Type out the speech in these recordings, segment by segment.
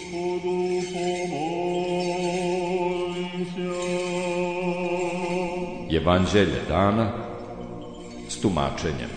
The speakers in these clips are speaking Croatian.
Evanđelje dana s tumačenjem.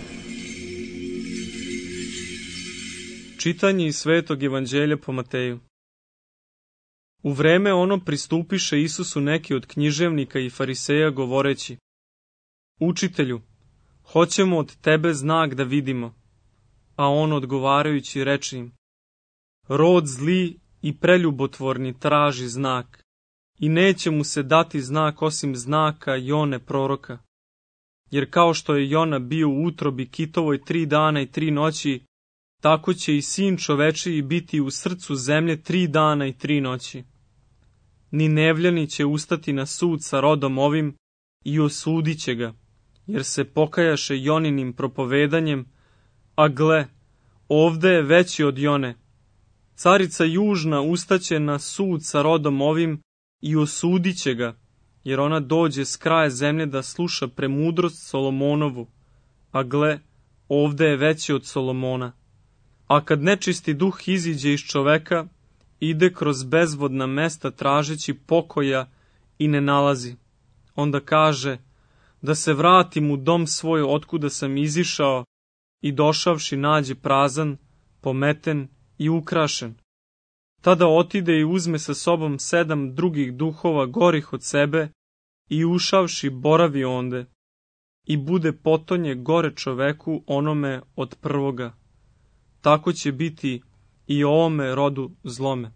Čitanje iz Svetog evanđelja po Mateju. U vreme ono pristupiše Isusu neki od književnika i fariseja govoreći: Učitelju, hoćemo od tebe znak da vidimo. A on odgovarajući reče im: Rod zli i preljubotvorni traži znak, i neće mu se dati znak osim znaka Jone proroka. Jer kao što je Jona bio u utrobi kitovoj 3 dana i 3 noći, tako će i sin čovečiji biti u srcu zemlje 3 dana i 3 noći. Ni nevljani će ustati na sud sa rodom ovim i osudit će ga, jer se pokajaše Joninim propovedanjem, a gle, ovde je veći od Jone. Carica južna ustaće na sud sa rodom ovim i osudit će ga, jer ona dođe s kraja zemlje da sluša premudrost Solomonovu, a gle, ovde je veći od Solomona. A kad nečisti duh iziđe iz čoveka, ide kroz bezvodna mesta tražeći pokoja i ne nalazi. Onda kaže: da se vratim u dom svoj otkuda sam izišao, i došavši nađe prazan, pometen i ukrašen. Tada otide i uzme sa sobom 7 drugih duhova gorih od sebe i ušavši boravi onde, i bude potonje gore čoveku onome od prvoga. Tako će biti i ovome rodu zlome.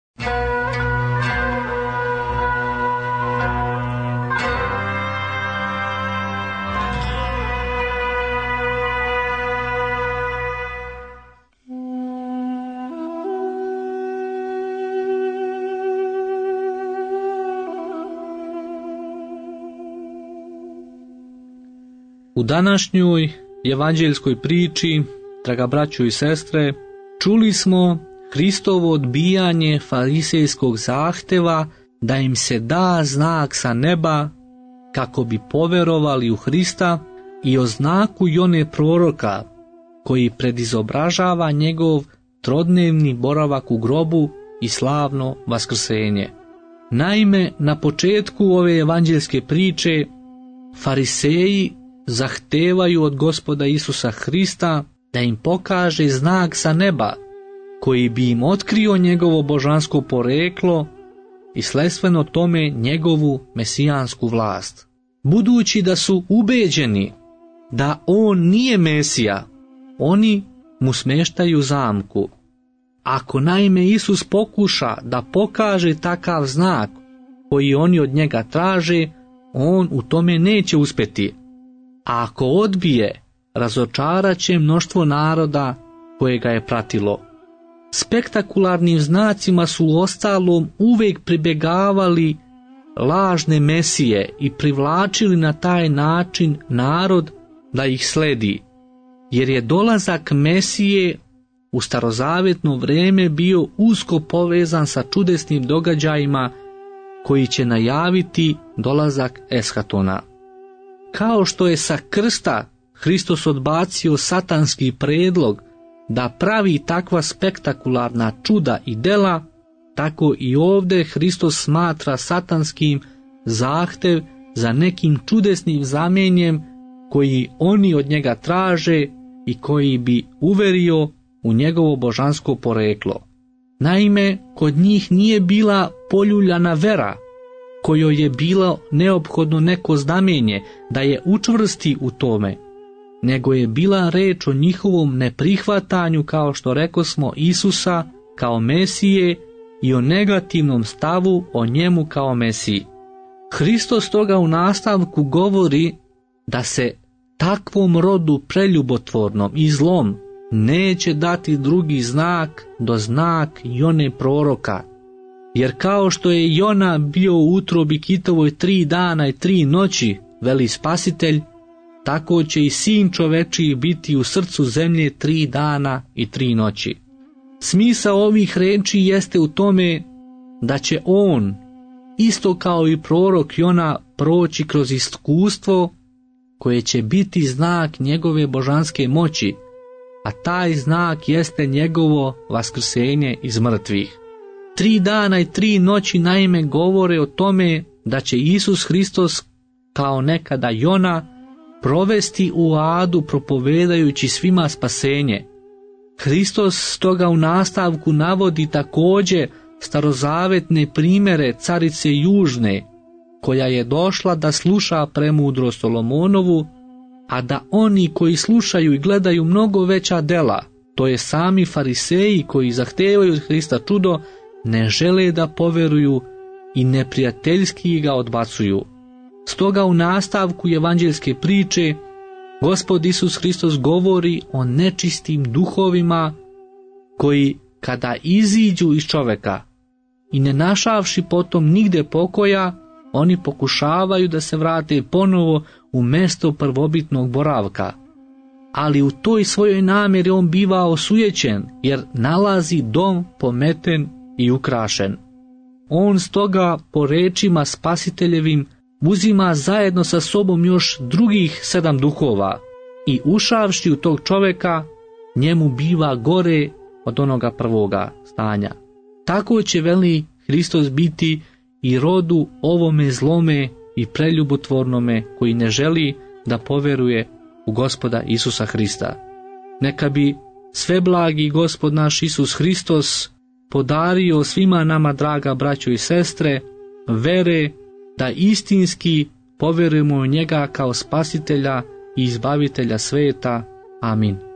U današnjoj evanđeljskoj priči, draga braćo i sestre, čuli smo Hristovo odbijanje farisejskog zahteva da im se da znak sa neba kako bi poverovali u Hrista i o znaku Jone proroka koji predizobražava njegov trodnevni boravak u grobu i slavno vaskrsenje. Naime, na početku ove evanđeljske priče fariseji zahtevaju od Gospoda Isusa Hrista da im pokaže znak sa neba koji bi im otkrio njegovo božansko poreklo i sledstveno tome njegovu mesijansku vlast. Budući da su ubeđeni da on nije Mesija, oni mu smeštaju zamku. Ako naime Isus pokuša da pokaže takav znak koji oni od njega traže, on u tome neće uspjeti. A ako odbije, razočarat će mnoštvo naroda koje ga je pratilo. Spektakularnim znacima su uostalom uvijek pribjegavali lažne mesije i privlačili na taj način narod da ih sledi, jer je dolazak Mesije u starozavetno vrijeme bio usko povezan sa čudesnim događajima koji će najaviti dolazak eshatona. Kao što je sa krsta Hristos odbacio satanski predlog da pravi takva spektakularna čuda i dela, tako i ovdje Hristos smatra satanskim zahtev za nekim čudesnim znamenjem koji oni od njega traže i koji bi uverio u njegovo božansko poreklo. Naime, kod njih nije bila poljuljana vera, kojoj je bilo neophodno neko znamenje da je učvrsti u tome, nego je bila reč o njihovom neprihvatanju, kao što rekosmo, Isusa kao Mesije i o negativnom stavu o njemu kao Mesiji. Hristos toga u nastavku govori da se takvom rodu preljubotvornom i zlom neće dati drugi znak do znak Jone proroka. Jer kao što je Jona bio u utrobi kitovoj 3 dana i 3 noći, veli Spasitelj, tako će i sin čovečiji biti u srcu zemlje 3 dana i 3 noći. Smisao ovih reči jeste u tome da će on, isto kao i prorok Jona, proći kroz iskustvo koje će biti znak njegove božanske moći, a taj znak jeste njegovo vaskrsenje iz mrtvih. 3 dana i 3 noći naime govore o tome da će Isus Hristos, kao nekada Jona, provesti u adu propovedajući svima spasenje. Hristos stoga u nastavku navodi također starozavetne primjere carice Južne, koja je došla da sluša premudrost Solomonovu, a da oni koji slušaju i gledaju mnogo veća dela, to je sami fariseji koji zahtevaju od Hrista čudo, ne žele da poveruju i neprijateljski ga odbacuju. Stoga u nastavku evanđeljske priče Gospod Isus Hristos govori o nečistim duhovima koji kada iziđu iz čoveka i ne našavši potom nigde pokoja, oni pokušavaju da se vrate ponovo u mesto prvobitnog boravka. Ali u toj svojoj namjeri on biva osujećen, jer nalazi dom pometen i ukrašen. On stoga po rečima Spasiteljevim uzima zajedno sa sobom još drugih 7 duhova i ušavši u tog čoveka, njemu biva gore od onoga prvoga stanja. Tako će, veli Hristos, biti i rodu ovome zlome i preljubotvornome koji ne želi da poveruje u Gospoda Isusa Hrista. Neka bi sveblagi Gospod naš Isus Hristos podario svima nama, draga braćo i sestre, vere da istinski poverujemo u njega kao spasitelja i izbavitelja sveta. Amin.